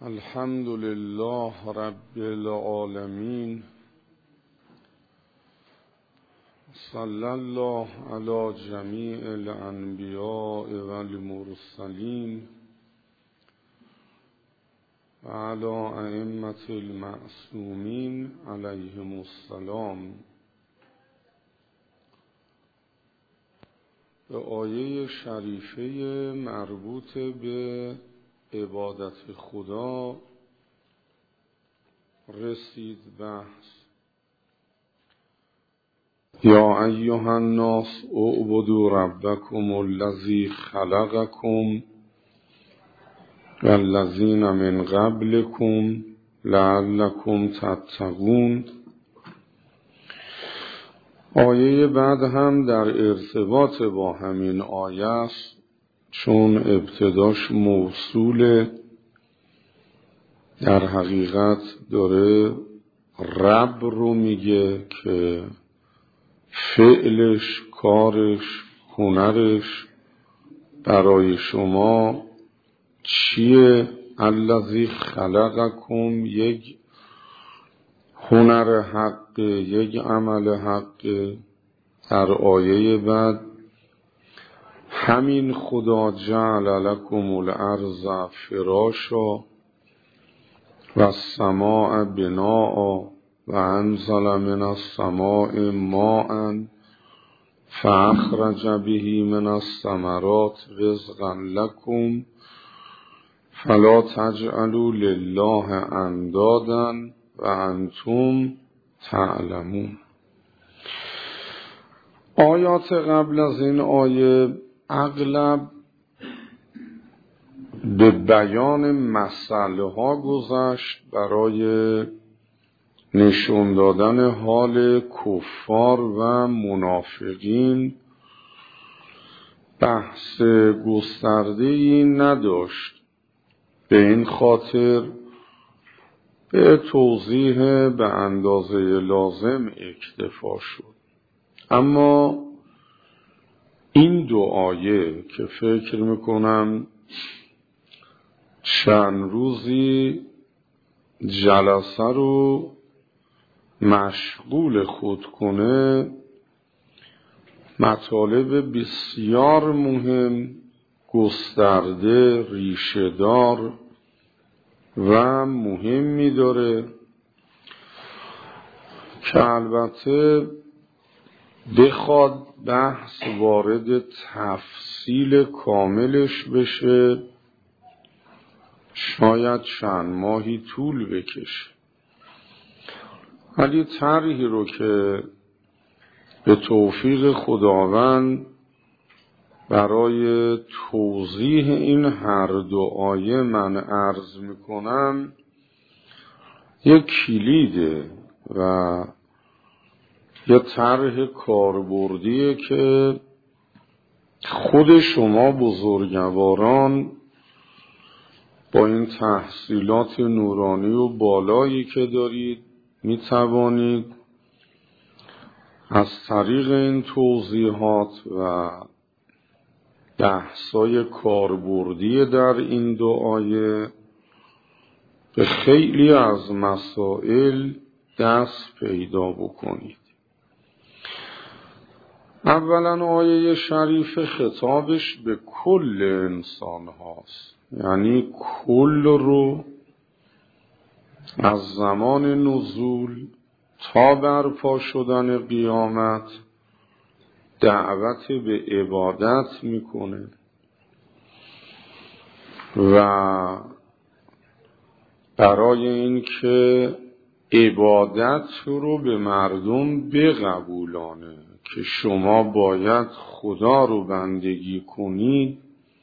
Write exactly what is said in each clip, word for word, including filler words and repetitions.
الحمد لله رب العالمين، صلی الله علی جمیع الانبیاء والمرسلین و علی ائمة المعصومین علیهم السلام. به آیه شریفه مربوط به عبادت خدا رسید بحث. یا ایها الناس اعبدوا ربکم الذی خلقکم والذین من قبلکم لعلکم تتقون. آیه بعد هم در ارتباط با همین آیه است، چون ابتداش موصوله، در حقیقت داره رب رو میگه که فعلش، کارش، هنرش برای شما چیه. الذی خلقکم یک هنر حق، یک عمل حق. در آیه بعد همین خدا جعل لکم الارض فراشا و السماء بناء و انزل من السماء ماء فاخرج به من الثمرات رزقا لکم فلا تجعلوا لله اندادا و انتم تعلمون. آیات قبل از این آیه اغلب به بیان مسئله ها گذشت برای نشون دادن حال کفار و منافقین. بحث گسترده‌ای نداشت، به این خاطر به توضیح به اندازه لازم اکتفا شد. اما این دو آیه که فکر میکنم چند روزی جلسه رو مشغول خود کنه، مطالب بسیار مهم، گسترده، ریشه‌دار و مهمی داره که البته بخواد بحث وارد تفصیل کاملش بشه شاید چند ماهی طول بکشه، ولی طرحی رو که به توفیق خداوند برای توضیح این هر دو آیه من عرض میکنم یک کلیده و یه طرح کاربردیه که خود شما بزرگواران با این تحصیلات نورانی و بالایی که دارید می توانید از طریق این توضیحات و بحثای کاربردی در این دو آیه به خیلی از مسائل دست پیدا بکنید. اولا آیه شریف خطابش به کل انسان هاست، یعنی کل رو از زمان نزول تا برپا شدن قیامت دعوت به عبادت میکنه و برای این که عبادت رو به مردم بقبولانه که شما باید خدا رو بندگی کنید،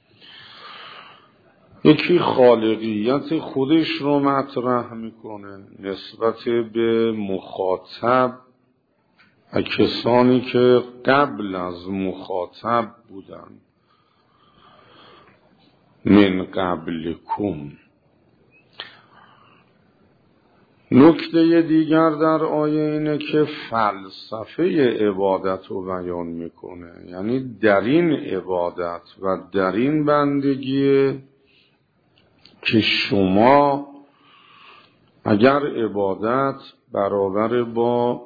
یکی خالقیت خودش رو مطرح میکنه نسبت به مخاطب و کسانی که قبل از مخاطب بودن. من قبلکم. نکته دیگر در آیه اینه که فلسفه عبادت رو بیان میکنه، یعنی در این عبادت و در این بندگی که شما اگر عبادت برابر با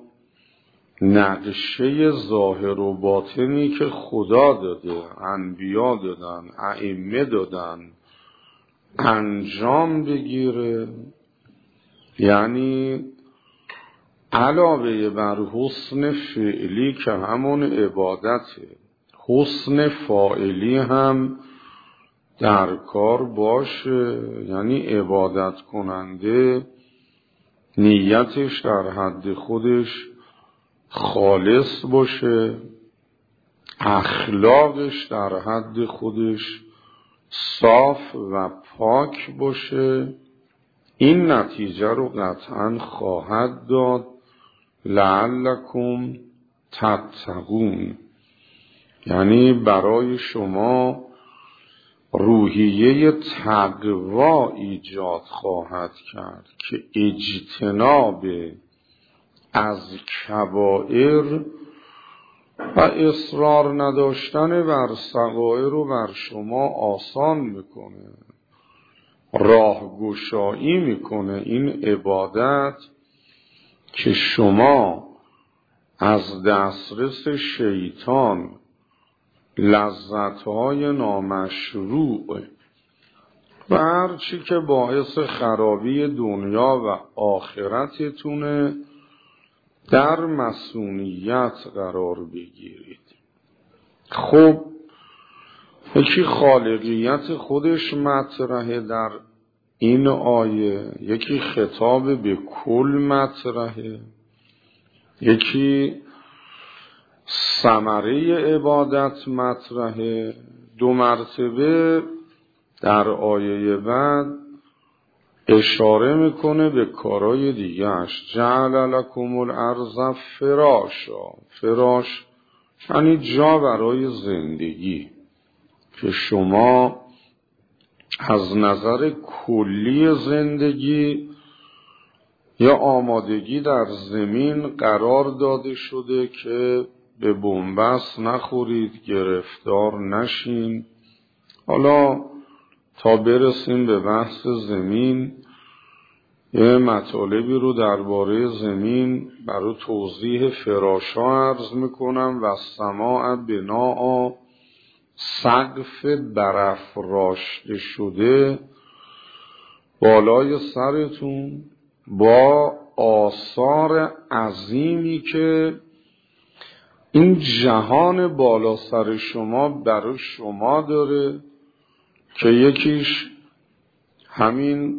نقشه ظاهر و باطنی که خدا داده، انبیا دادن، ائمه دادن انجام بگیره، یعنی علاوه بر حسن فعلی که همون عبادته، حسن فاعلی هم در کار باشه، یعنی عبادت کننده نیتش در حد خودش خالص باشه، اخلاقش در حد خودش صاف و پاک باشه. این نتیجه رو قطعا خواهد داد لعلکم تتقون، یعنی برای شما روحیه تقوا ایجاد خواهد کرد که اجتناب از کبائر و اصرار نداشتن بر صغائر رو بر شما آسان میکنه، راهگشایی میکنه. این عبادت که شما از دسترس شیطان لذتهای نامشروع و هر چی که باعث خرابی دنیا و آخرتتونه در مسئولیت قرار بگیرید. خب یکی خالقیت خودش مطرحه در این آیه، یکی خطاب به کل مطرحه، یکی ثمره عبادت مطرحه. دو مرتبه در آیه بعد اشاره میکنه به کارهای دیگهش. جعل لکم الارض فراشا، فراش یعنی جا برای زندگی، که شما از نظر کلی زندگی یا آمادگی در زمین قرار داده شده که به بنبست نخورید، گرفتار نشین. حالا تا برسیم به بحث زمین یه مطالبی رو درباره زمین برای توضیح فراشا عرض میکنم. و سماع بناء، سقف برافراشته شده بالای سرتون با آثار عظیمی که این جهان بالا سر شما برای شما داره، که یکیش همین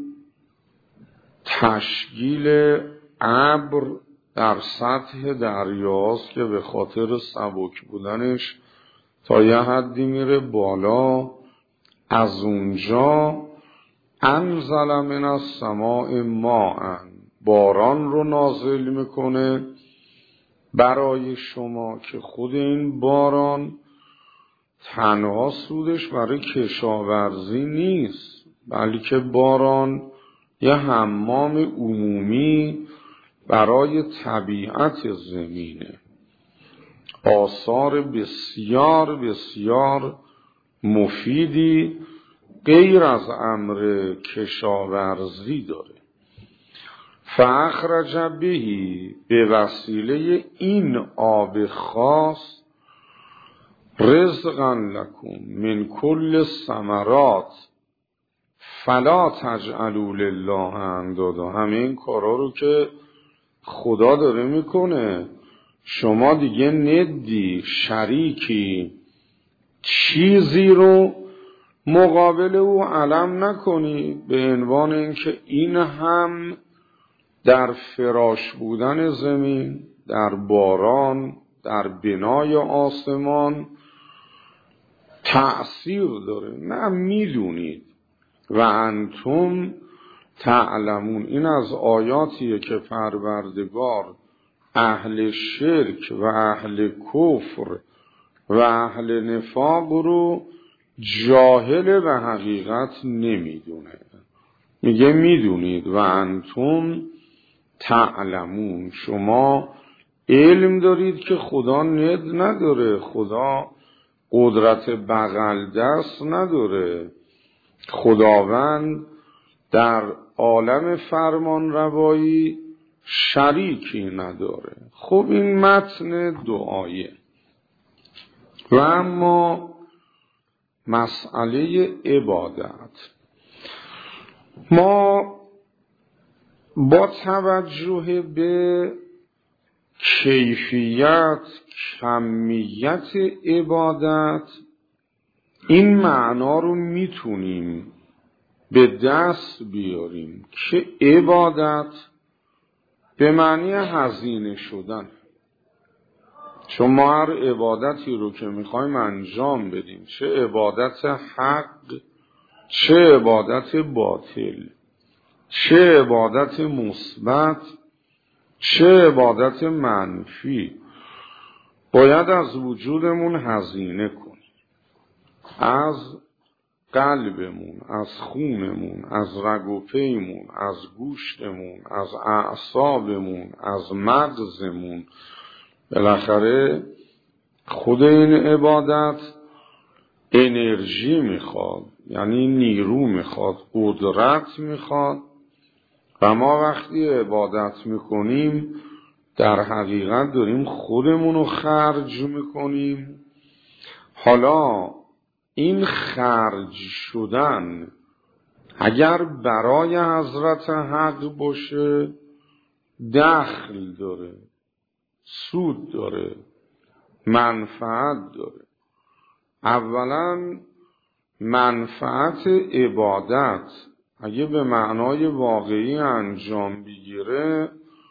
تشکیل ابر در سطح دریاست که به خاطر سبک بودنش تا یه حدی میره بالا. از اونجا انزل من السماء ماء، باران رو نازل میکنه برای شما، که خود این باران تنها سودش برای کشاورزی نیست، بلکه باران یه حمام عمومی برای طبیعت زمینه. آثار بسیار بسیار مفیدی غیر از امر کشاورزی داره. فاخرج بهی، به وسیله این آب خاص، رزقا لکم من کل الثمرات فلا تجعلوا لله اندادا. همه این کارا رو که خدا داره میکنه، شما دیگه ندی، شریکی، چیزی رو مقابل او علم نکنی، به عنوان اینکه این هم در فراش بودن زمین، در باران، در بنای آسمان تأثیر داره. نه، میدونید. و انتم تعلمون. این از آیاتیه که پروردگار اهل شرک و اهل کفر و اهل نفاق رو جاهل و حقیقت نمیدونه. میگه میدونید. و انتم تعلمون، شما علم دارید که خدا ند نداره، خدا قدرت بغل دست نداره. خداوند در عالم فرمان روایی شریکی نداره. خب این متن دعایه. و اما مسئله عبادت، ما با توجه به کیفیت کمیت عبادت این معنا رو میتونیم به دست بیاریم که عبادت به معنی هزینه شدن. چون ما هر عبادتی رو که میخوایم انجام بدیم، چه عبادت حق، چه عبادت باطل، چه عبادت مثبت، چه عبادت منفی، باید از وجودمون هزینه کنیم. از قلبمون، از خونمون، از رگ و پیمون، از گوشتمون، از اعصابمون، از مغزمون. بالاخره خود این عبادت انرژی میخواد، یعنی نیرو میخواد، قدرت میخواد. و ما وقتی عبادت میکنیم در حقیقت داریم خودمون رو خرج میکنیم. حالا این خرج شدن اگر برای حضرت حق باشه دخل داره، سود داره، منفعت داره. اولا منفعت عبادت اگه به معنای واقعی انجام بگیره،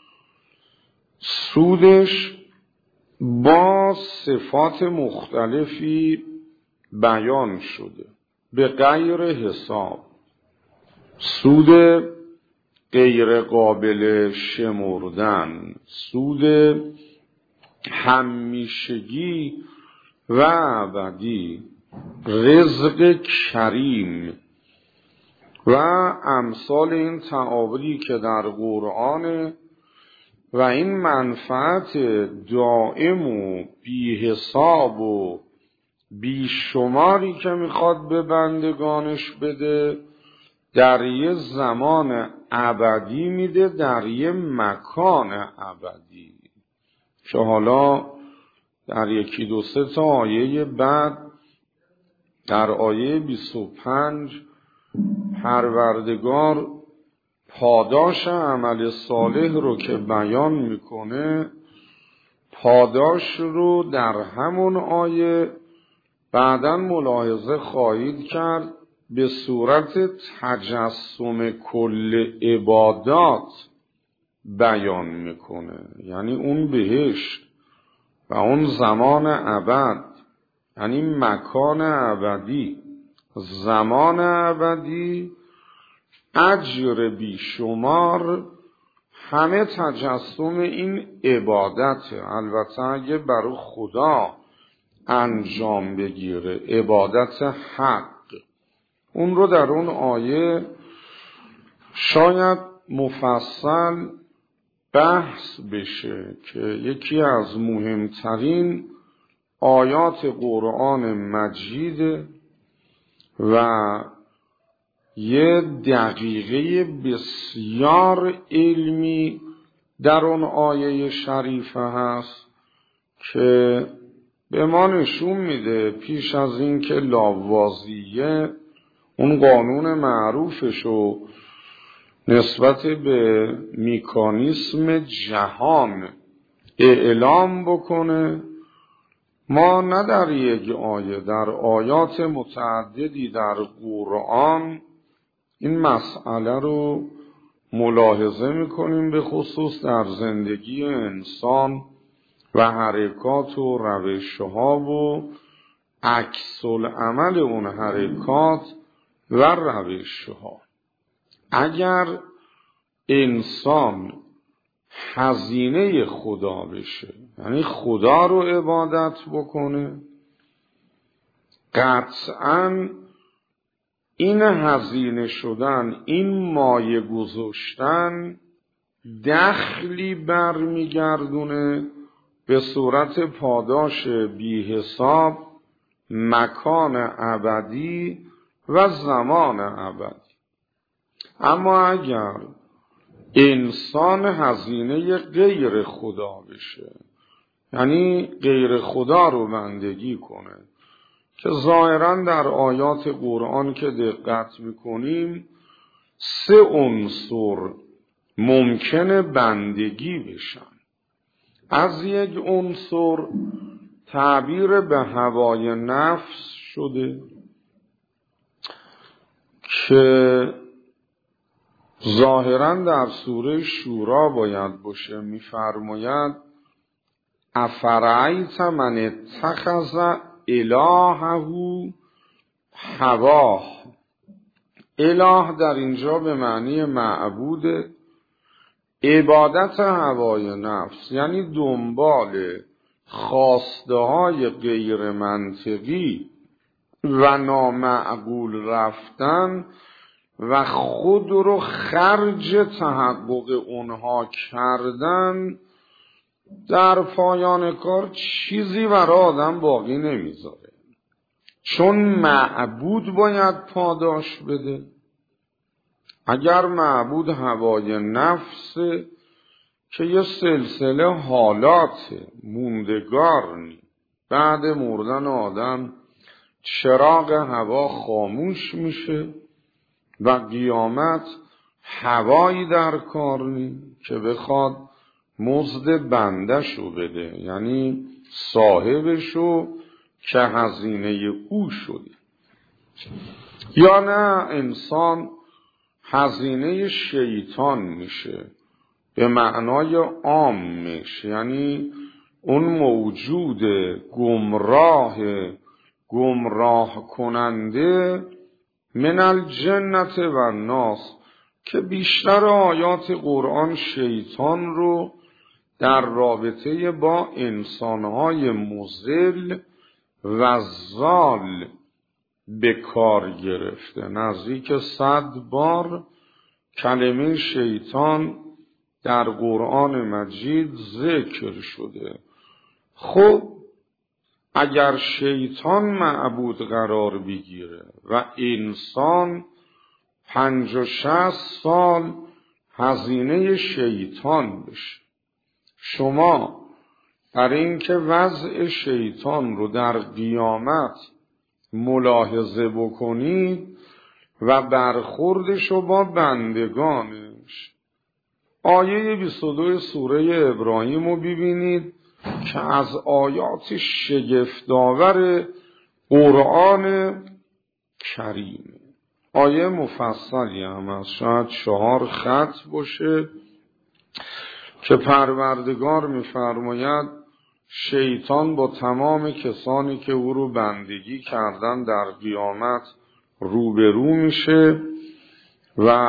سودش با صفات مختلفی بیان شده به غیر حساب. سود غیر قابل شمردن، سود همیشگی و ابدی، رزق کریم و امثال این تعابیری که در قرآن. و این منفعت دائم و بی حساب و بی شماری که میخواد به بندگانش بده در یه زمان ابدی میده، در یه مکان ابدی، که حالا در یکی دو سه تا آیه بعد در آیه بیست و پنج پروردگار پاداش عمل صالح رو که بیان میکنه، پاداش رو در همون آیه بعداً ملاحظه خواهید کرد به صورت تجسم کل عبادات بیان میکنه. یعنی اون بهشت و اون زمان ابد، یعنی مکان ابدی، زمان ابدی، اجر بی شمار، همه تجسم این عبادته. البته اگه برای خدا انجام بگیره، عبادت حق، اون رو در اون آیه شاید مفصل بحث بشه که یکی از مهمترین آیات قرآن مجید و یه دقیقه بسیار علمی در اون آیه شریفه هست که به ما نشون میده پیش از این که لاوازیه اون قانون معروفشو نسبت به مکانیسم جهان اعلام بکنه، ما نه در یک آیه، در آیات متعددی در قرآن این مسئله رو ملاحظه میکنیم، به خصوص در زندگی انسان و حرکات و روشها و عکس العمل اون حرکات و روشها. اگر انسان هزینه خدا بشه، یعنی خدا رو عبادت بکنه، قطعاً این هزینه شدن، این مایه گذاشتن دخلی برمیگردونه به صورت پاداش بی حساب، مکان ابدی و زمان ابدی. اما اگر انسان هزینه غیر خدا بشه، یعنی غیر خدا رو بندگی کنه، که ظاهرا در آیات قرآن که دقت میکنیم سه عنصر ممکنه بندگی بشن. از یک عنصر تعبیر به هوای نفس شده که ظاهرا در سوره شورا باید باشه، میفرماید افرایت من اتخذ الهه هواه. اله در اینجا به معنی معبود، عبادت هوای نفس یعنی دنبال خواسته های غیر منطقی و نامعقول رفتن و خود رو خرج تحقق اونها کردن، در پایان کار چیزی برای آدم باقی نمیذاره. چون معبود باید پاداش بده. اگر معبود هوای نفس که یه سلسله حالات موندگار نی، بعد مردن آدم چراغ هوا خاموش میشه و قیامت هوایی در کار نی که بخواد مزد بندشو بده، یعنی صاحبشو که هزینه او شده. یا نه انسان هزینه شیطان میشه به معنای عامش، یعنی اون موجود گمراه گمراه کننده من الجنت و الناس که بیشتر آیات قرآن شیطان رو در رابطه با انسانهای مضل و ضال به کار گرفته. نزدیک صد بار کلمه شیطان در قرآن مجید ذکر شده. خب اگر شیطان معبود قرار بگیره و انسان پنج و شصت سال هزینه شیطان بشه، شما برای اینکه وضع شیطان رو در قیامت ملاحظه بکنید و برخوردش رو با بندگانش، آیه بیست و دو سوره ابراهیم رو ببینید که از آیات شگفت‌آور قرآن کریم، آیه مفصلی هم از شاید چهار خط باشه که پروردگار می‌فرماید شیطان با تمام کسانی که او رو بندگی کردن در قیامت روبرو میشه و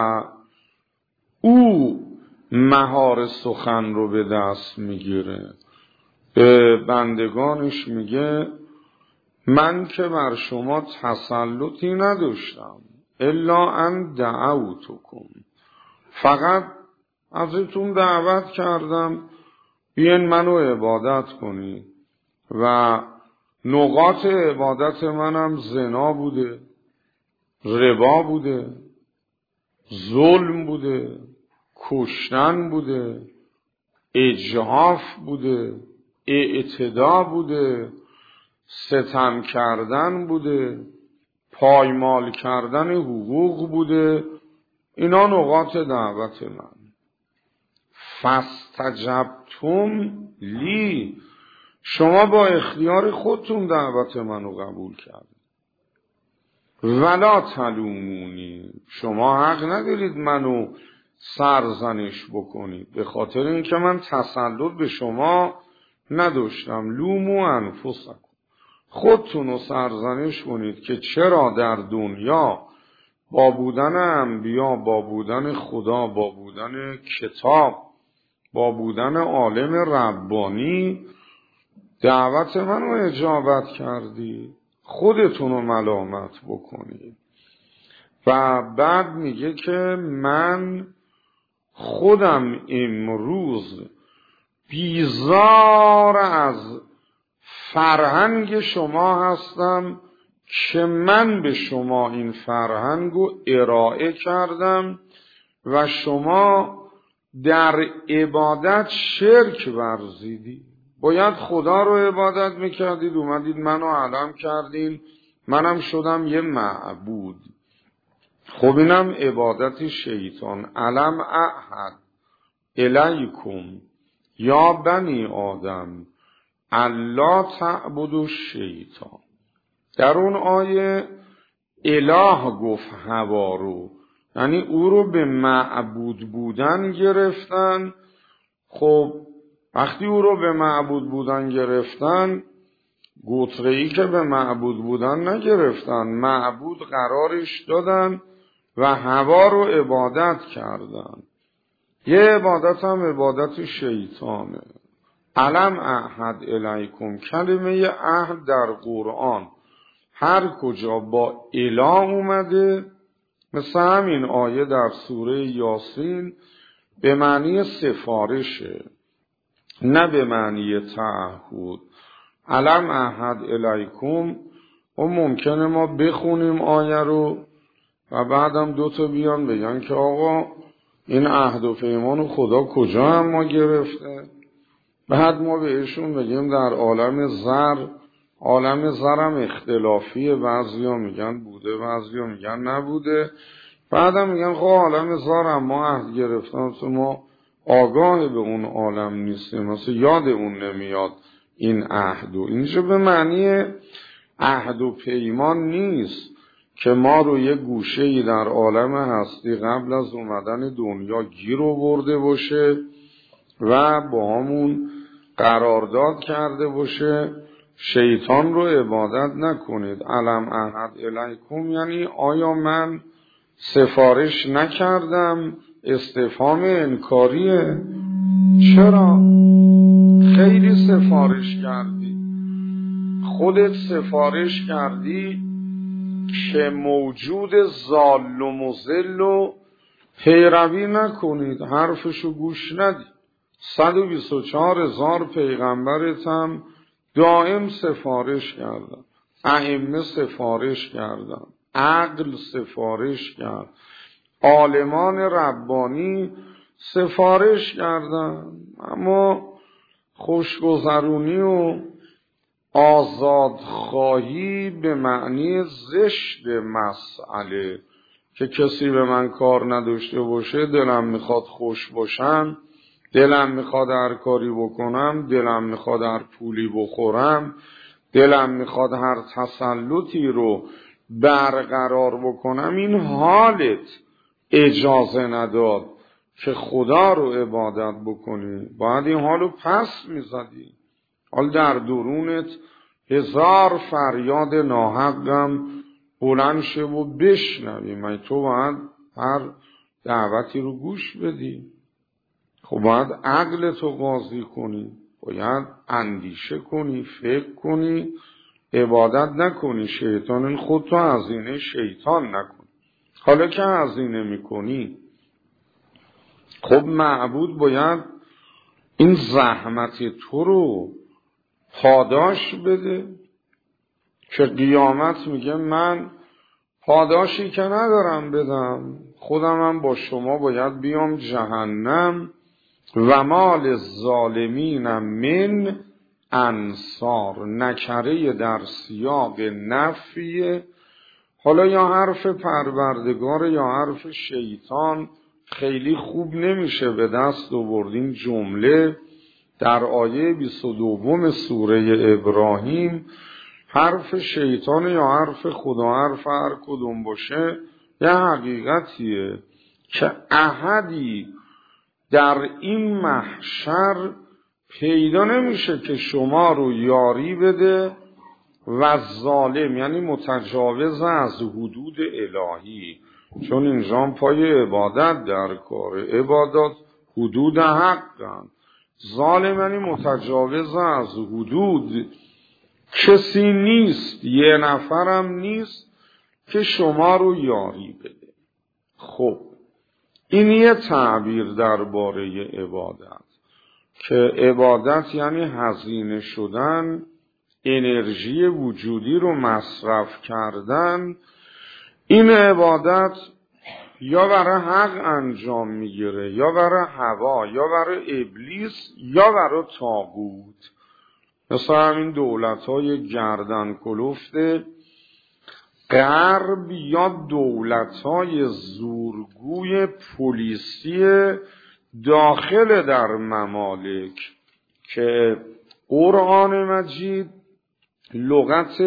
او مهار سخن رو به دست میگیره. به بندگانش میگه من که بر شما تسلطی نداشتم الا ان دعوتکم، فقط ازتون دعوت کردم بیاین منو عبادت کنید و نقاط عبادت منم زنا بوده، ربا بوده، ظلم بوده، کشتن بوده، اجحاف بوده، اعتدا بوده، ستم کردن بوده، پایمال کردن حقوق بوده. اینا نقاط دعوت من. فاستجبتم لی، شما با اختیار خودتون دعوت منو قبول کردید. ولا تلومونی، شما حق ندارید منو سرزنش بکنید به خاطر اینکه من تسلط به شما نداشتم. لومو انفسکم، خودتون رو سرزنش کنید که چرا در دنیا با بودن انبیا، با بودن خدا، با بودن کتاب، با بودن عالم ربانی دعوت منو اجابت کردی، خودتون رو ملامت بکنید. و بعد میگه که من خودم امروز بیزار از فرهنگ شما هستم که من به شما این فرهنگ رو ارائه کردم و شما در عبادت شرک ورزیدی. باید خدا رو عبادت میکردید، اومدید منو علم کردین، منم شدم یه معبود. خب اینم عبادت شیطان. علم اعهد الیکم یا بنی آدم الا تعبدوا الشیطان. در اون آیه اله گفت هوا رو، یعنی او رو به معبود بودن گرفتن. خب وقتی او رو به معبود بودن گرفتن، گوتره‌ای که به معبود بودن نگرفتن، معبود قرارش دادن و هوا رو عبادت کردن. یه عبادت هم عبادت شیطانه. علم اعهد الیکم، کلمه عهد در قرآن هر کجا با اله اومده، مثل همین آیه در سوره یاسین، به معنی سفارشه، نه به معنی تعهد. علم اعهد الیکم و ممکنه ما بخونیم آیه رو و بعدم دوتا بیان بگن که آقا این عهد و پیمان خدا کجا هم ما گرفته، بعد ما بهشون بگیم در عالم زر، عالم زرم اختلافیه، بعضیا میگن بوده بعضیا میگن نبوده، بعدم میگن خب عالم زرم ما عهد گرفتم تو ما آگاه به اون عالم نیستیم، مثلا یاد اون نمیاد این عهد. و اینجا به معنی عهد و پیمان نیست که ما رو یه گوشه‌ای در عالم هستی قبل از اومدن دنیا گیر آورده باشه و با همون قرارداد کرده باشه شیطان رو عبادت نکنید. علم اعهد الیکم یعنی آیا من سفارش نکردم؟ استفهام انکاریه. چرا؟ خیلی سفارش کردی، خودت سفارش کردی که موجود ضال و مضل و پیروی نکنید، حرفشو گوش ندید. صد و بیست و چهار هزار پیغمبرت هم دائم سفارش کردن، ائمه سفارش کردن، عقل سفارش کرد، عالمان ربانی سفارش کردن، اما خوشگذرونی و آزادخواهی به معنی زشت مسئله که کسی به من کار نداشته باشه، دلم میخواد خوش باشم، دلم میخواد هر کاری بکنم، دلم میخواد هر پولی بخورم، دلم میخواد هر تسلطی رو برقرار بکنم، این حالت اجازه نداد که خدا رو عبادت بکنی، باید این حالو پس میزدی. حال در درونت هزار فریاد ناحقم بلند شه و بشنوی، من تو باید هر دعوتی رو گوش بدی. خب باید عقلتو قاضی کنی، باید اندیشه کنی، فکر کنی، عبادت نکنی، شیطان خودتو هزینه شیطان نکنی. حالا که هزینه میکنی، خب معبود باید این زحمت تو رو پاداش بده، که قیامت میگه من پاداشی که ندارم بدم، خودم هم با شما باید بیام جهنم و مال ظالمین من انصار. نکره در سیاق نفیه. حالا یا حرف پروردگار یا حرف شیطان خیلی خوب نمیشه به دست آوردین. جمله در آیه بیست و دو سوره ابراهیم حرف شیطان یا حرف خدا، حرف هر کدوم باشه یه حقیقتیه که احدی در این محشر پیدا نمیشه که شما رو یاری بده و ظالم یعنی متجاوز از حدود الهی، چون اینجا پای عبادت در کاره، عبادت حدود حقن. ظالم یعنی متجاوز از حدود، کسی نیست، یه نفرم نیست که شما رو یاری بده. خب این یه تعبیر درباره عبادت، که عبادت یعنی هزینه شدن، انرژی وجودی رو مصرف کردن. این عبادت یا برای حق انجام میگیره، یا برای هوا، یا برای ابلیس، یا برای طاغوت. مثل همین دولت‌های گردن کلفت غرب یا دولت‌های زورگوی پلیسی داخل در ممالک که قرآن مجید لغت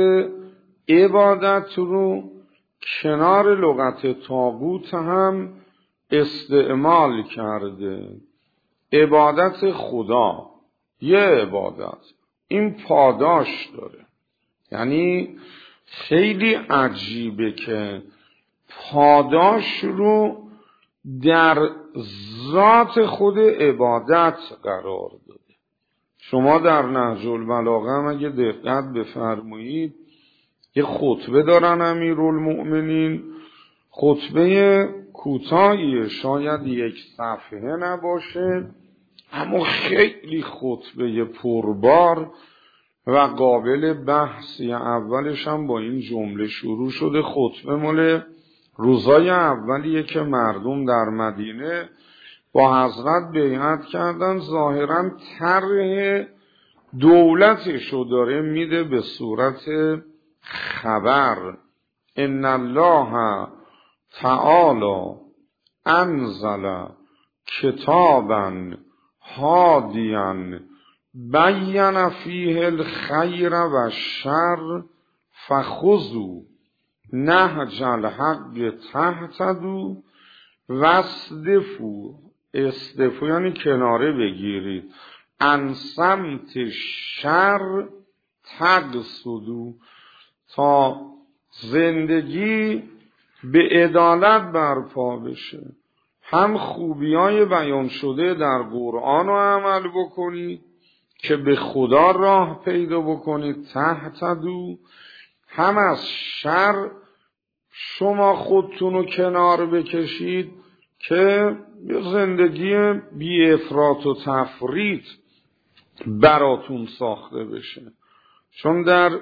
عبادت رو کنار لغت طاغوت هم استعمال کرده. عبادت خدا یه عبادت، این پاداش داره. یعنی خیلی عجیبه که پاداش رو در ذات خود عبادت قرار داده. شما در نهج البلاغه هم اگه دقت بفرمایید یه خطبه دارن امیرالمؤمنین، خطبه کوتاهی، شاید یک صفحه نباشه، اما خیلی خطبه پربار و قابل بحثی. اولش هم با این جمله شروع شده: خطبه مال روزای اولیه که مردم در مدینه با حضرت بیعت کردن، ظاهرا طرح دولتشو داره میده به صورت خبر. ان الله تعالی انزل کتابا هادیا بین فیه الخیر و الشر فخذوا نهج الحق تهتدوا واصدفوا. اصدفوا یعنی کناره بگیرید. عن سمت شر تقصدوا، تا زندگی به عدالت برپا بشه. هم خوبیای بیان شده در قرآن رو عمل بکنید که به خدا راه پیدا بکنید، تهتدوا، هم از شر شما خودتون رو کنار بکشید که زندگی بی افراط و تفریط براتون ساخته بشه. چون در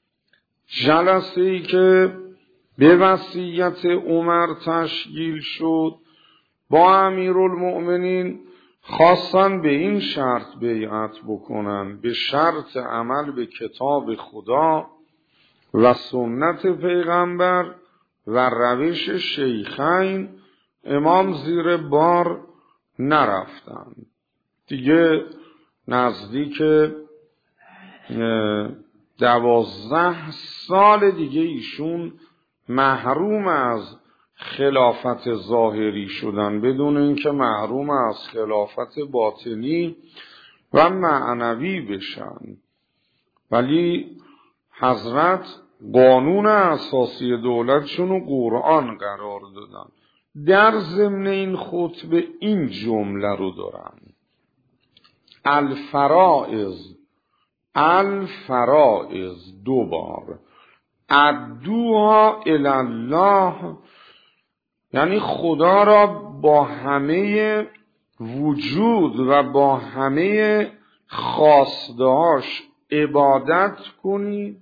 جلسه ای که به وصیت عمر تشکیل شد با امیرالمؤمنین خواستن به این شرط بیعت بکنن، به شرط عمل به کتاب خدا و سنت پیغمبر و روش شیخین. امام زیر بار نرفتن دیگه. نزدیک دوازده سال دیگه ایشون محروم از خلافت ظاهری شدن، بدون اینکه محروم از خلافت باطنی و معنوی بشن. ولی حضرت قانون اساسی دولتشون رو قرآن قرار دادن. در ضمن این خطبه این جمله رو دارن: الفرائض الفرائض دو بار ادوها الی الله، یعنی خدا را با همه وجود و با همه خواستهاش عبادت کنی.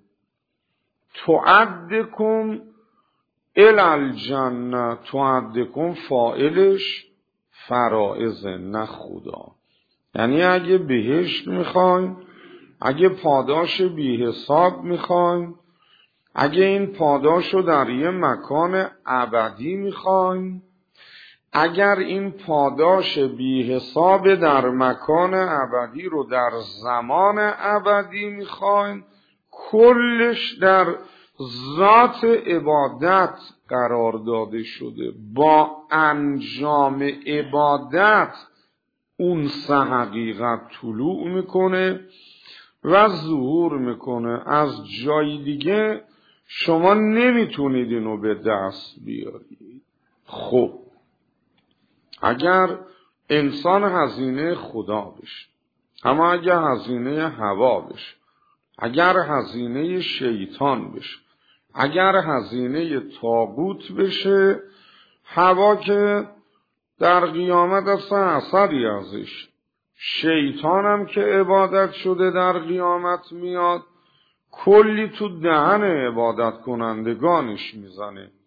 تعدکم الی الجنه، تعدکم فاعلش فرائض نه خدا. یعنی اگه بهشت میخواین، اگه پاداش بی حساب میخواین، اگه این پاداش رو در یه مکان ابدی میخواین، اگر این پاداش بی حساب در مکان ابدی رو در زمان ابدی میخواین، کلش در ذات عبادت قرار داده شده. با انجام عبادت اون سه حقیقت طلوع میکنه و ظهور میکنه. از جای دیگه شما نمیتونید اینو به دست بیارید. خب اگر انسان هزینه خدا بشه، اما اگر هزینه هوا بشه، اگر هزینه شیطان بشه، اگر هزینه طاغوت بشه، هوا که در قیامت اصلا اثری ازش، شیطان هم که عبادت شده در قیامت میاد کلی تو دهن عبادت کنندگانش میزنه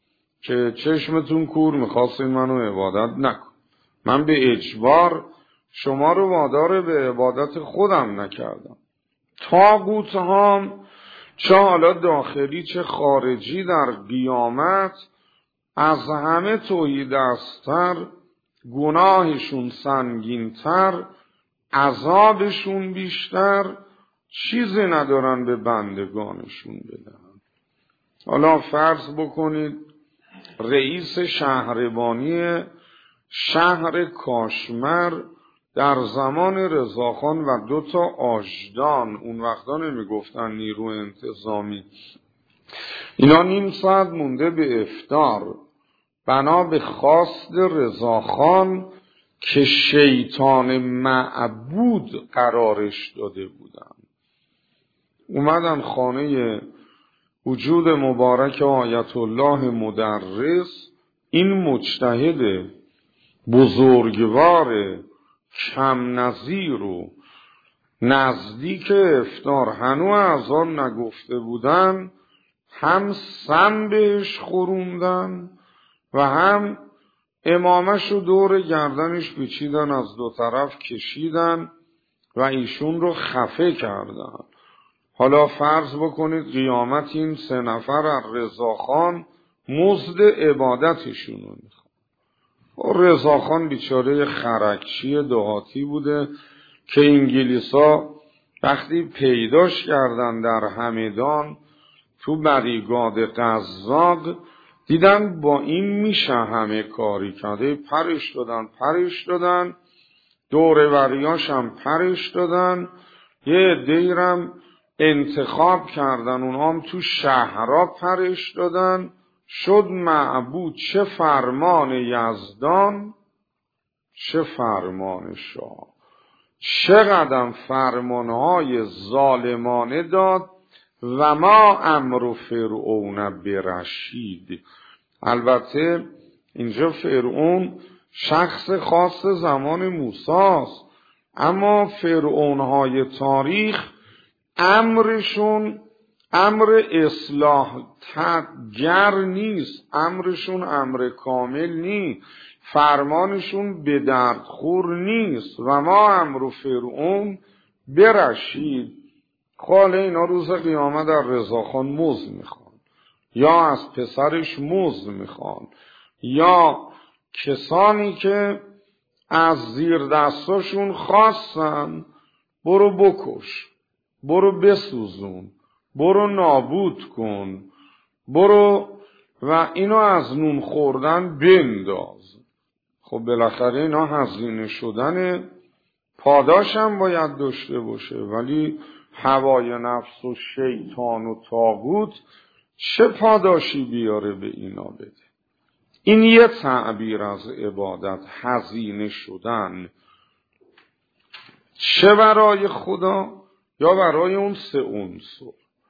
که چشمتون کور میخواستین منو عبادت نکن. من به اجبار شما رو وادار به عبادت خودم نکردم. طاغوت هام چه حالا داخلی چه خارجی در قیامت از همه توحیدستر، گناهشون سنگینتر، عذابشون بیشتر، چیزی ندارن به بندگانشون بدن. حالا فرض بکنید رئیس شهربانی شهر کاشمر در زمان رضاخان و دو تا آجدان، اون وقتا نمیگفتن نیرو انتظامی، اینا نیم ساعت مونده به افطار، بنا به خواست رضاخان که شیطان معبود قرارش داده بودن، اومدن خانه وجود مبارک آیت الله مدرس، این مجتهد بزرگوار کم نظیر و نزدیک افطار هنو اذان نگفته بودن، هم سم بهش خوروندن و هم امامش رو دور گردنش پیچیدن، از دو طرف کشیدن و ایشون رو خفه کردن. حالا فرض بکنید قیامت این سه نفر از رضاخان مزد عبادتشون رو میخواد. رضاخان بیچاره خرکشی دهاتی بوده که انگلیسا وقتی پیداش کردن در همدان تو بریگاد قزاق، دیدن با این میشه همه کاری کرده، پرش دادن پرش دادن دوره وریاش هم پرش دادن، یه عده‌ای انتخاب کردن اونها هم تو شهرها پرش دادن. شد معبود چه فرمان یزدان چه فرمان شاه، چقدر فرمانهای ظالمانه داد. و ما امر فرعون برشید. البته اینجا فرعون شخص خاص زمان موسی است، اما فرعونهای تاریخ امرشون امر اصلاح گر نیست، امرشون امر کامل نیست، فرمانشون به درد خور نیست. و ما امر فرعون برشید. خاله اینا روز قیامت در رضاخان مزد میخوان، یا از پسرش مزد میخوان، یا کسانی که از زیر دستاشون خواستن برو بکش، برو بسوزون، برو نابود کن، برو و اینو از نون خوردن بنداز. خب بالاخره اینا هزینه شدن پاداش هم باید داشته باشه، ولی هوای نفس و شیطان و طاغوت چه پاداشی بیاره به اینا بده؟ این یه تعبیر از عبادت، هزینه شدن، چه برای خدا یا برای اون سه عنصر.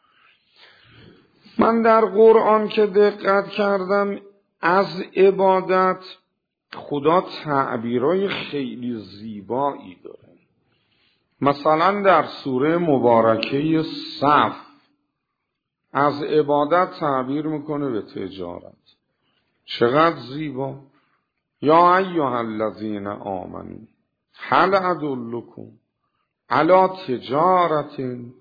من در قرآن که دقت کردم از عبادت خدا تعبیرای خیلی زیبایی داره. مثلا در سوره مبارکه صف از عبادت تعبیر میکنه به تجارت. چقدر زیبا. یا ایها الذین آمنوا هل ادلکم علی تجارت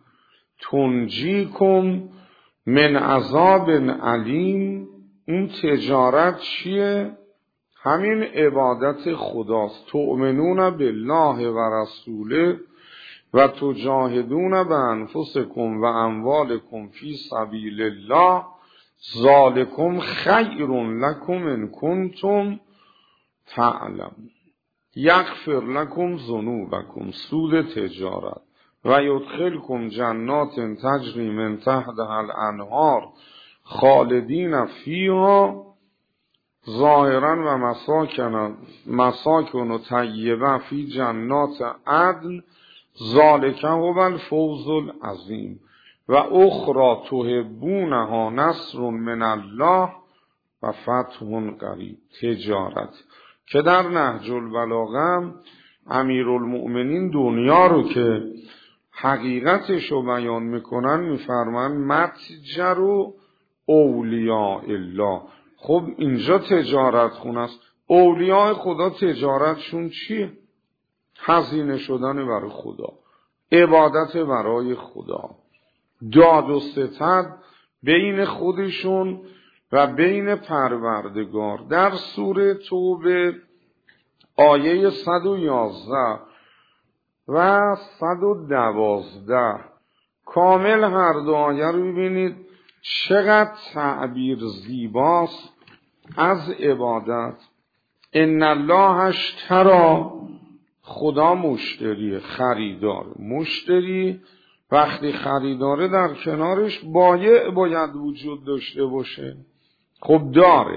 تنجیکم من عذاب علیم. این تجارت چیه؟ همین عبادت خداست. تؤمنون بالله و رسوله و تجاهدون به انفسکم و اموالکم فی سبیل الله ذالکم خیر لکم ان کنتم تعلمون. یغفر لکم ذنوبکم، سود تجارت، و یدخلکم جنات تجری من تحتها الانهار خالدین فیها ظاهرا و مساکن مساکن طیبه فی جنات عدن ذالک هو الفوز العظیم و اخرى تحبونها نصر من الله و فتح قریب. تجارت که در نهج البلاغه امیرالمؤمنین دنیا رو که حقیقتش رو بیان میکنن میفرمان متجر و اولیاء الله. خب اینجا تجارت خونه است. اولیاء خدا تجارتشون چیه؟ هزینه شدن برای خدا، عبادت برای خدا، داد و ستد بین خودشون و بین پروردگار. در سوره توبه آیه صد و یازده و صد و دوازده کامل هر دو آیه رو ببینید چقدر تعبیر زیباست از عبادت. ان الله اشتری، خدا مشتری، خریدار. مشتری وقتی خریداره در کنارش بایع باید وجود داشته باشه. خب داره.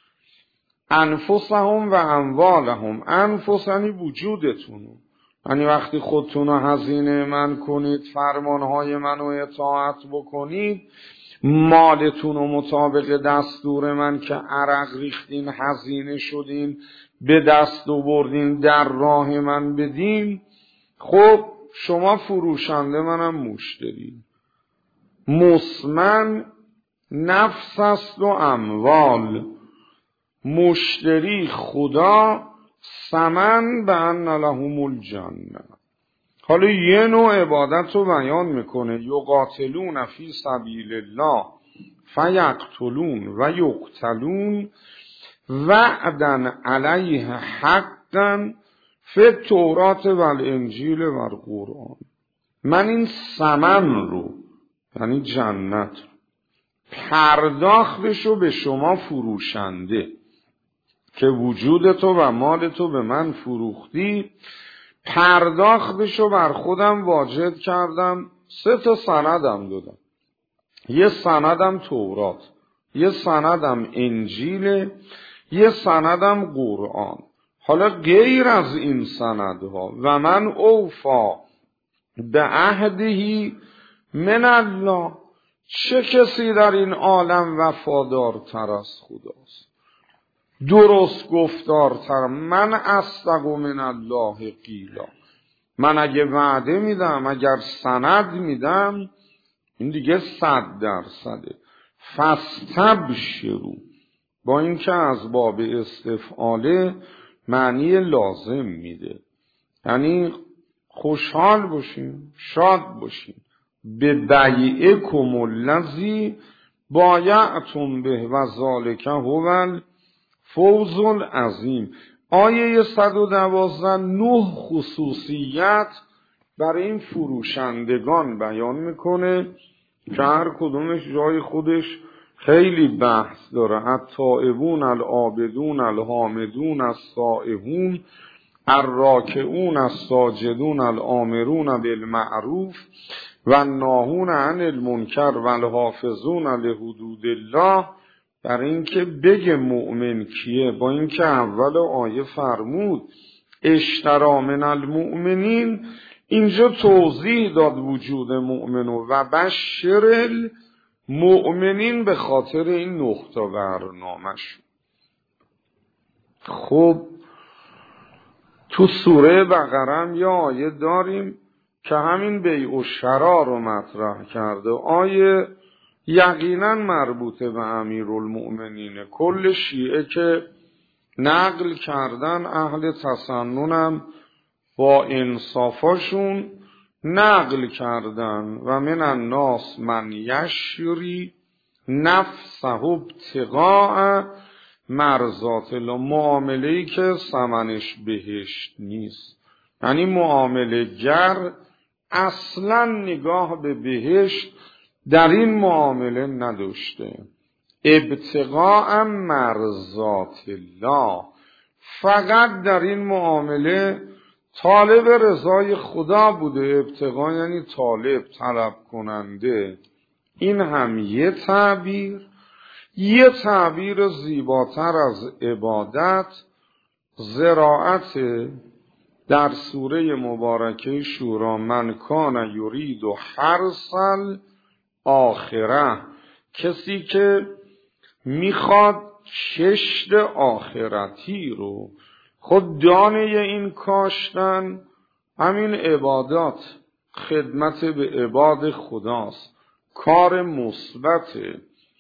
انفسهم و اموالهم، انفس یعنی وجودتون، یعنی وقتی خودتون رو هزینه من کنید، فرمانهای من رو اطاعت بکنید، مالتون رو مطابق دستور من که عرق ریختین، هزینه شدین، به دست آوردین، در راه من بدین، خب شما فروشنده، منم مشتری. مسمن نفس است و اموال، مشتری خدا، ثمن به ان لهم الجنه. حالا یه نوع عبادت رو بیان میکنه، یقاتلون فی سبیل الله فیقتلون و یقتلون وعدا علیه حقا فی التورات و الانجیل و القرآن. من این ثمن رو، یعنی جنت، پرداختش رو به شما فروشنده که وجودتو و مالتو به من فروختی، پرداختشو بر خودم واجد کردم. سه تا سندم دادم، یه سندم تورات، یه سندم انجیل، یه سندم قرآن. حالا غیر از این سندها و من اوفا به عهدهی من الله، چه کسی در این عالم وفادارتر از خداست، درست گفتارتر؟ من اصدق من الله قیلا. من اگه وعده میدم، اگر سند میدم، این دیگه صد درصده. فاستبشروا، با اینکه از باب استفعاله معنی لازم میده، یعنی خوشحال باشین، شاد باشین. به بیعکم الذی بایعتم به و ذالک هو فوز العظیم. آیه صد و دوازده نه خصوصیت برای این فروشندگان بیان میکنه که هر کدومش جای خودش خیلی بحث داره. التائبون العابدون الحامدون السائحون الراکعون الساجدون الآمرون بالمعروف و الناهون عن المنکر و الحافظون لحدود الله. برای اینکه بگه مؤمن کیه، با اینکه اول آیه فرمود اشتری من المؤمنین، اینجا توضیح داد وجود مؤمن و بشر المؤمنین به خاطر این نقطه برنامه‌ش. خب تو سوره بقره هم یه آیه داریم که همین بیع و شرا رو مطرح کرده. آیه یقینا مربوطه به امیرالمؤمنین. کل شیعه که نقل کردن، اهل تسننم با انصافاشون نقل کردن و من الناس من یشری نفسه ابتغاء مرضات الله، معامله‌ای که ثمنش بهشت نیست. یعنی معامله گر اصلا نگاه به بهشت در این معامله نداشته. ابتغاء مرضات الله، فقط در این معامله طالب رضای خدا بوده. ابتغاء یعنی طالب، طلب کننده. این هم یه تعبیر. یه تعبیر زیباتر از عبادت زراعت. در سوره مبارکه شورا من کان یرید و حرسل آخره، کسی که میخواد کشت آخرتی رو، خود دانه این کاشتن همین عبادات، خدمت به عباد خداست، کار مثبته.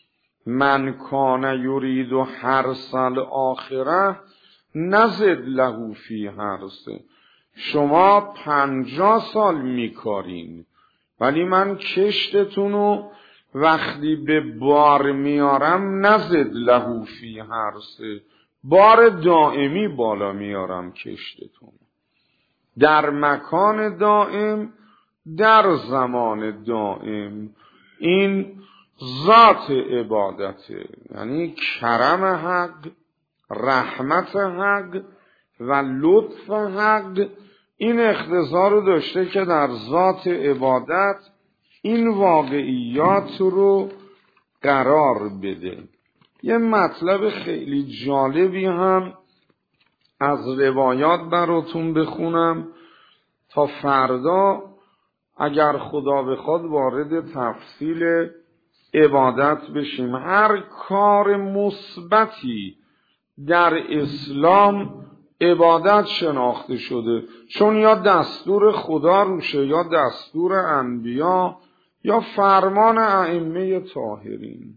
من کان یرید حرث الاخره نزد له فی حرثه. شما پنجاه سال میکارین ولی من کشتتونو وقتی به بار میارم نزد له فی حرثه، بار دائمی بالا میارم کشتتون، در مکان دائم، در زمان دائم. این ذات عبادته، یعنی کرم حق، رحمت حق و لطف حق این اقتضا رو داشته که در ذات عبادت این واقعیات رو قرار بده. یه مطلب خیلی جالبی هم از روایات براتون بخونم تا فردا اگر خدا بخواد وارد تفصیل عبادت بشیم. هر کار مثبتی در اسلام عبادت شناخته شده، چون یا دستور خدا روشه یا دستور انبیا یا فرمان ائمه طاهرین.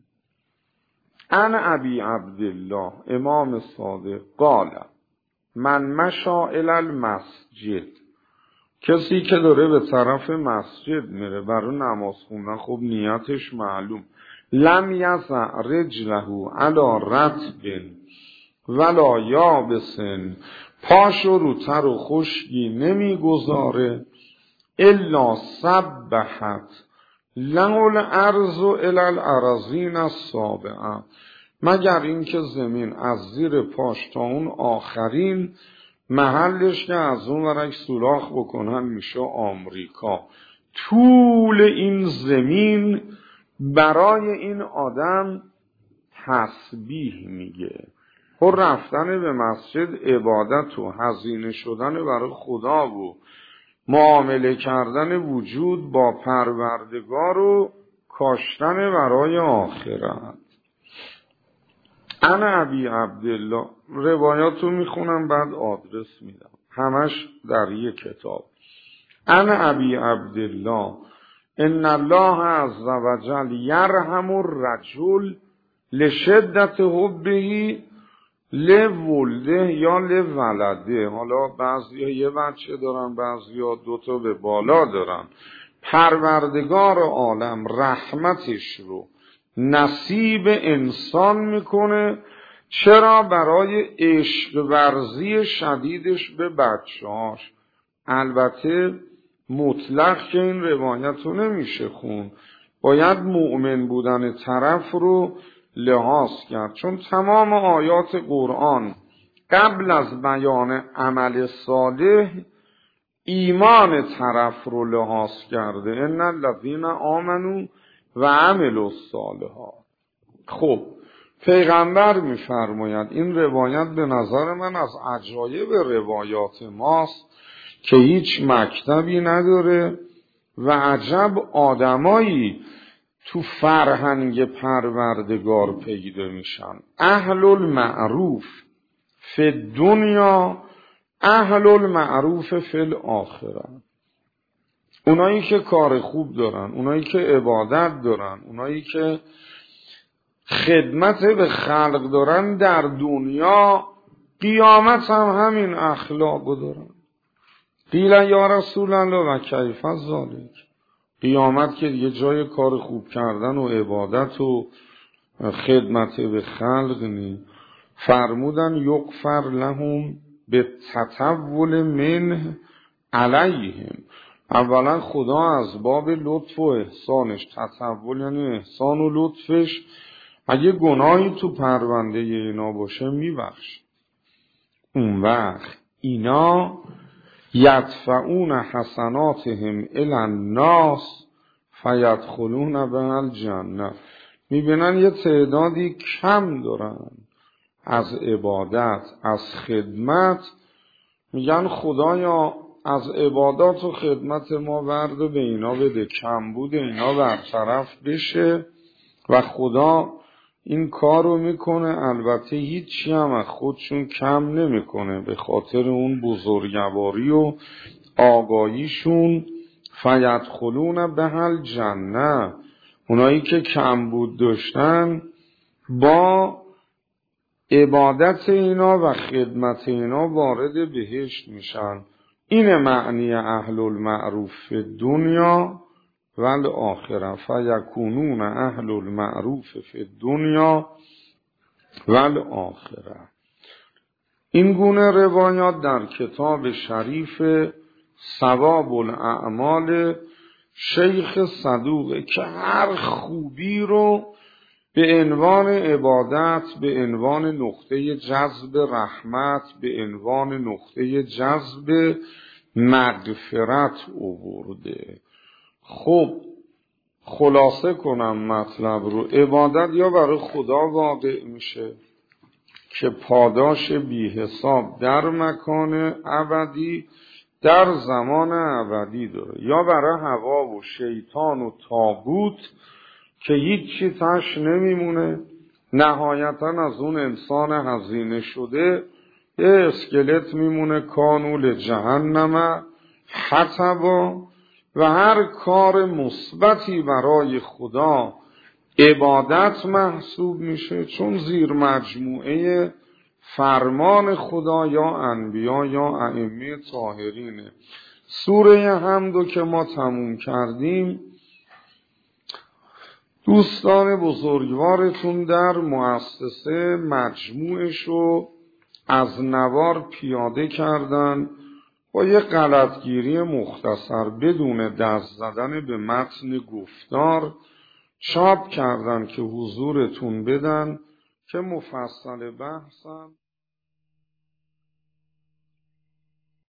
ان ابی عبدالله امام صادق قال من مشا الی المسجد، کسی که داره به طرف مسجد میره برای نماز خوندن، خب نیتش معلوم، لم یضع رجله علی رطب ولا یابس، پاشو رو تر و خشکی نمیگذاره، الا سبحت له الارض الی الارضین السابعه، مگر اینکه زمین از زیر پاش تا اون آخرین محلش که از اون ورک سوراخ بکنن میشه آمریکا. طول این زمین برای این آدم تسبیح میگه. خب رفتن به مسجد عبادت و هزینه شدن برای خدا و معامله کردن وجود با پروردگار و کاشتن برای آخرت. انا ابی عبدالله، روایاتو میخونم بعد آدرس میدم، همش در یک کتاب. انا ابی عبدالله ان الله عز وجل یرحم الرجل لشدت حبه لولده یا لولده. حالا بعضی یه بچه دارن، بعضی ها دوتا به بالا دارن. پروردگار عالم رحمتش رو نصیب انسان میکنه. چرا؟ برای عشق ورزی شدیدش به بچه‌هاش. البته مطلق که این روایت رو نمیشه خون، باید مؤمن بودن طرف رو لحاظ کرد، چون تمام آیات قرآن قبل از بیان عمل صالح ایمان طرف رو لحاظ کرده. ان الذین آمنوا و عملوا الصالحات. خب پیغمبر میفرماید، این روایت به نظر من از عجایب روایات ماست که هیچ مکتبی نداره و عجب آدمایی تو فرهنگ پروردگار پیدا میشن. اهل المعروف فی الدنیا اهل المعروف فی الاخره. اونایی که کار خوب دارن، اونایی که عبادت دارن، اونایی که خدمت به خلق دارن در دنیا، قیامت هم همین اخلاقو دارن. قیل یا رسول الله و کیف ذالک، قیامت که دیگه جای کار خوب کردن و عبادت و خدمت به خلق نی. فرمودن یغفر لهم به تطول من علیهم. اولا خدا از باب لطف و احسانش، تطول یعنی احسان و لطفش، اگه گناهی تو پرونده اینا باشه میبخش. اون وقت اینا یدفعون حسناتهم الی الناس فیدخلون به الجنه. میبینن یه تعدادی کم دارن از عبادت، از خدمت، میگن خدایا از عبادات و خدمت ما ورد به اینا بده، کم بود اینا برطرف بشه. و خدا این کار رو میکنه، البته هیچی هم از خودشون کم نمیکنه به خاطر اون بزرگواری و آگاهیشون. فیدخلون به الجنه، اونایی که کم بود داشتن با عبادت اینا و خدمت اینا وارد بهشت میشن. این معنی اهل المعروف فی دنیا و الاخره. فیکونون اهل المعروف فی دنیا و الاخره. این گونه روایات در کتاب شریف ثواب الاعمال شیخ صدوقه که هر خوبی رو به عنوان عبادت، به عنوان نقطه جذب رحمت، به عنوان نقطه جذب مغفرت آورده. خب خلاصه کنم مطلب رو. عبادت یا برای خدا واقع میشه که پاداش بی حساب در مکان ابدی در زمان ابدی داره، یا برای هوا و شیطان و طاغوت که هیچی تش نمیمونه، نهایتا از اون انسان هزینه شده یه اسکلت میمونه، کانول جهنم حطبا. و هر کار مثبتی برای خدا عبادت محسوب میشه، چون زیر مجموعه فرمان خدا یا انبیا یا ائمه طاهرینه. سوره حمدو که ما تموم کردیم، دوستان بزرگوارتون در مؤسسه مجموعشو از نوار پیاده کردن با یه غلطگیری مختصر بدون دست زدن به متن گفتار چاپ کردن که حضورتون بدن که مفصل بحثن.